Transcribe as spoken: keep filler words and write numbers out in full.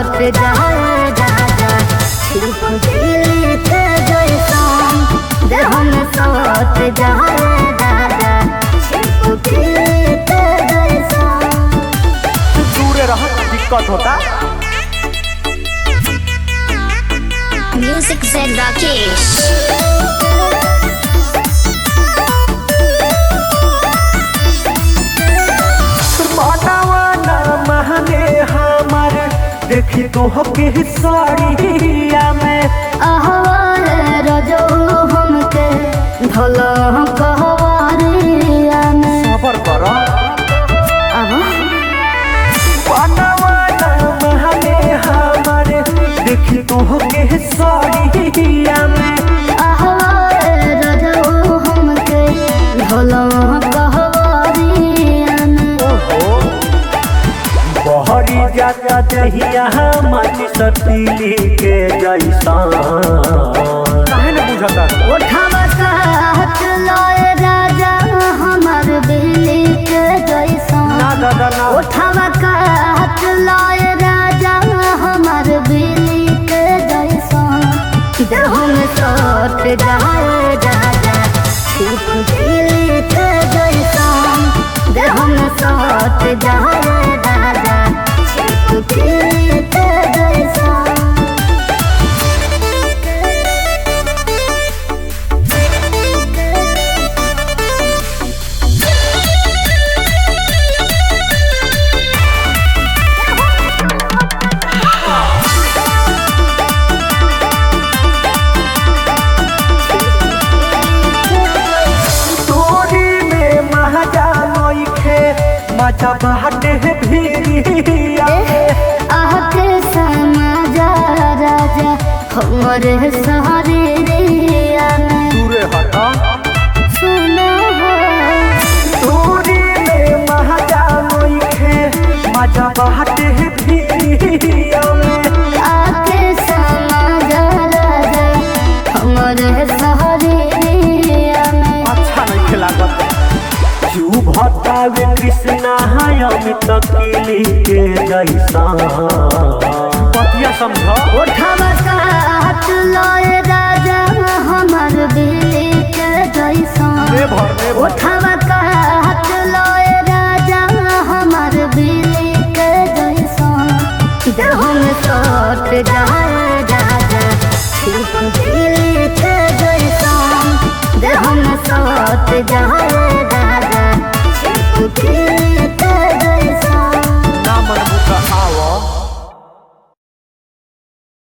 सट जाए राजा छिप दिल के जैसन देह में सट जाए राजा छिप दिल के जैसन। दूरे रह दिक्कत होता। म्यूजिक से राकेश देखी तो के साड़िया में अहवाल रजो हमके भला कहवारिया में सबर कर अब महने हमारे देखी तो के साड़िया में अहवाल रजो हमके भला कहवारिया में। बहरी जाता दहिया माटी सतीली के जैसा काहे न बुझता। उठावा साथ लय राजा हमार बिल्ली के जैसा ना दादा ना उठावा साथ लय राजा हमार बिल्ली के जैसा देह में सट जाए राजा छिप दिल के जैसा देह में सट जाए राजा छिप दिल के जैसा। मजा बाटे भीरिया आके समाजा राजा हमरे सहारे रिया में दूरे हटा सुनो हो दूरी में मजा नोखे मजा बाटे भीरिया में आके समाजा राजा हमरे सहारे रिया में। अच्छा नहीं लागत क्यों भटावे कृष्णा अमित किली के जैसा पतिया समझा। उठावा साथ लय राजा हमार बिल्ली के जैसा उठावा साथ लय राजा हमार बिल्ली के जैसा देह में सट जाए राजा छिप दिल के जैसा देह में सट जाए